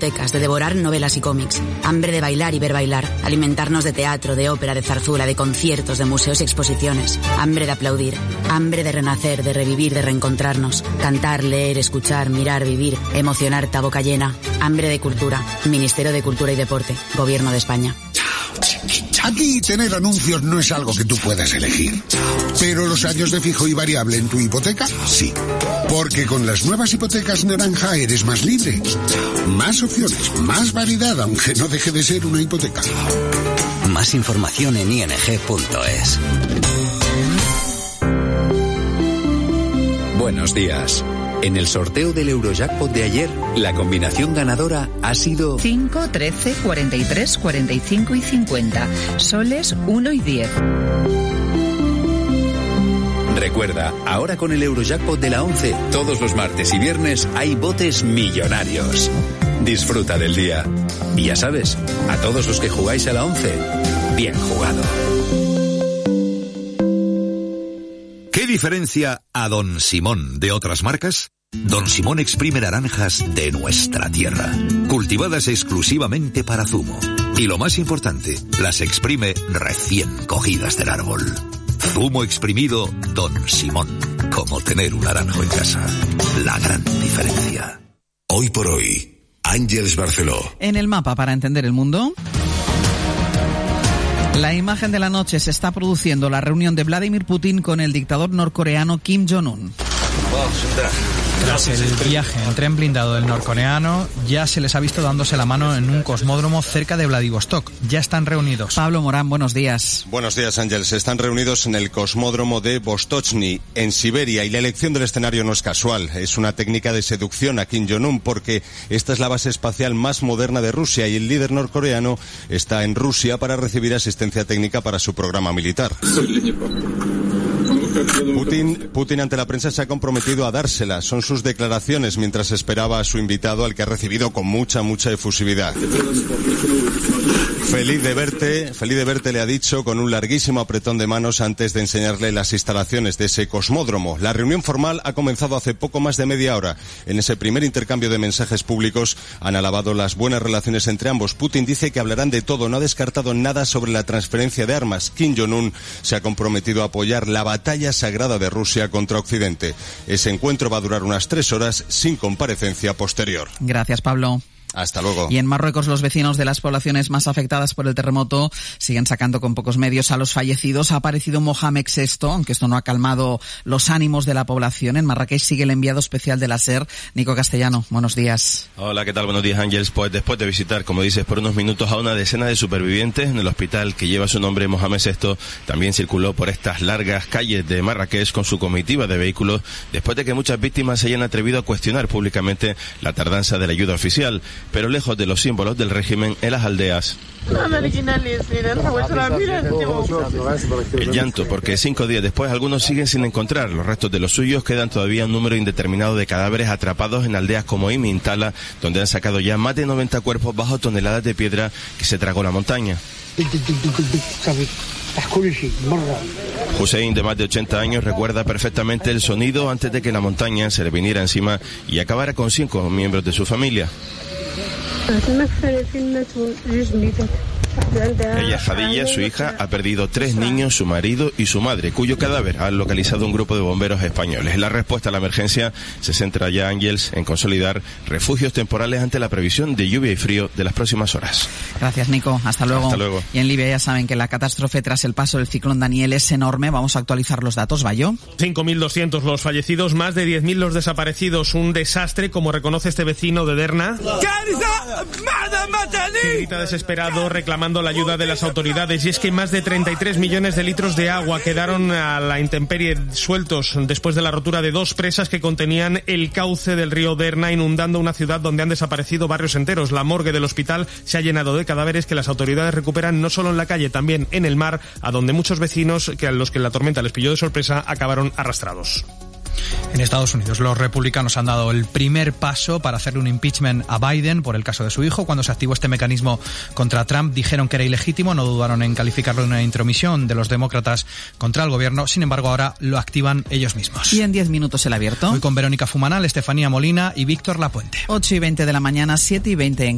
bibliotecas, de devorar novelas y cómics. Hambre de bailar y ver bailar. Alimentarnos de teatro, de ópera, de zarzuela, de conciertos, de museos y exposiciones. Hambre de aplaudir. Hambre de renacer, de revivir, de reencontrarnos. Cantar, leer, escuchar, mirar, vivir. Emocionarte a boca llena. Hambre de cultura. Ministerio de Cultura y Deporte. Gobierno de España. Aquí tener anuncios no es algo que tú puedas elegir. Pero los años de fijo y variable en tu hipoteca, sí. Porque con las nuevas hipotecas Naranja eres más libre. Más opciones, más variedad, aunque no deje de ser una hipoteca. Más información en ing.es. Buenos días. En el sorteo del Eurojackpot de ayer, la combinación ganadora ha sido 5, 13, 43, 45 y 50. Soles 1 y 10. Recuerda, ahora con el Eurojackpot de la 11, todos los martes y viernes hay botes millonarios. Disfruta del día. Y ya sabes, a todos los que jugáis a la 11, bien jugado. ¿Qué diferencia a Don Simón de otras marcas? Don Simón exprime naranjas de nuestra tierra, cultivadas exclusivamente para zumo. Y lo más importante, las exprime recién cogidas del árbol. Zumo exprimido Don Simón, como tener un naranjo en casa. La gran diferencia. Hoy por hoy, Ángeles Barceló. En el mapa para entender el mundo. La imagen de la noche: se está produciendo la reunión de Vladimir Putin con el dictador norcoreano Kim Jong-un. Tras el viaje en tren blindado del norcoreano, ya se les ha visto dándose la mano en un cosmódromo cerca de Vladivostok. Ya están reunidos. Pablo Morán, buenos días. Buenos días, Ángel. Se están reunidos en el cosmódromo de Vostochny, en Siberia, y la elección del escenario no es casual. Es una técnica de seducción a Kim Jong-un, porque esta es la base espacial más moderna de Rusia y el líder norcoreano está en Rusia para recibir asistencia técnica para su programa militar. Putin ante la prensa se ha comprometido a dársela. Son sus declaraciones mientras esperaba a su invitado, al que ha recibido con mucha efusividad. Feliz de verte, le ha dicho con un larguísimo apretón de manos antes de enseñarle las instalaciones de ese cosmódromo. La reunión formal ha comenzado hace poco más de media hora. En ese primer intercambio de mensajes públicos han alabado las buenas relaciones entre ambos. Putin dice que hablarán de todo, no ha descartado nada sobre la transferencia de armas. Kim Jong-un se ha comprometido a apoyar la batalla sagrada de Rusia contra Occidente. Ese encuentro va a durar unas 3 horas sin comparecencia posterior. Gracias, Pablo. Hasta luego. Y en Marruecos, los vecinos de las poblaciones más afectadas por el terremoto siguen sacando con pocos medios a los fallecidos. Ha aparecido Mohamed VI, aunque esto no ha calmado los ánimos de la población. En Marrakech sigue el enviado especial de la SER, Nico Castellano. Buenos días. Hola, ¿qué tal? Buenos días, Ángeles. Pues después de visitar, como dices, por unos minutos a una decena de supervivientes en el hospital que lleva su nombre, Mohamed VI también circuló por estas largas calles de Marrakech con su comitiva de vehículos, después de que muchas víctimas se hayan atrevido a cuestionar públicamente la tardanza de la ayuda oficial. Pero lejos de los símbolos del régimen en las aldeas. El llanto, porque 5 días después algunos siguen sin encontrar los restos de los suyos. Quedan todavía un número indeterminado de cadáveres atrapados en aldeas como Imintala, donde han sacado ya más de 90 cuerpos bajo toneladas de piedra que se tragó la montaña. Hussein, de más de 80 años, recuerda perfectamente el sonido antes de que la montaña se le viniera encima y acabara con 5 miembros de su familia. Ella, Jadilla, su hija, ha perdido 3 niños, su marido y su madre, cuyo cadáver ha localizado un grupo de bomberos españoles. La respuesta a la emergencia se centra ya, Ángels, en consolidar refugios temporales ante la previsión de lluvia y frío de las próximas horas. Gracias, Nico. Hasta luego. Hasta luego. Y en Libia ya saben que la catástrofe tras el paso del ciclón Daniel es enorme. Vamos a actualizar los datos, ¿Bayo? 5.200 los fallecidos, más de 10.000 los desaparecidos. Un desastre, como reconoce este vecino de Derna, que grita desesperado reclamando la ayuda de las autoridades. Y es que más de 33 millones de litros de agua quedaron a la intemperie sueltos después de la rotura de 2 presas que contenían el cauce del río Derna, inundando una ciudad donde han desaparecido barrios enteros. La morgue del hospital se ha llenado de cadáveres que las autoridades recuperan no solo en la calle, también en el mar, a donde muchos vecinos, a los que la tormenta les pilló de sorpresa, acabaron arrastrados. En Estados Unidos, los republicanos han dado el primer paso para hacerle un impeachment a Biden por el caso de su hijo. Cuando se activó este mecanismo contra Trump, dijeron que era ilegítimo, no dudaron en calificarlo de una intromisión de los demócratas contra el gobierno. Sin embargo, ahora lo activan ellos mismos. Y en 10 minutos el abierto. Hoy con Verónica Fumanal, Estefanía Molina y Víctor Lapuente. 8:20 de la mañana, 7:20 en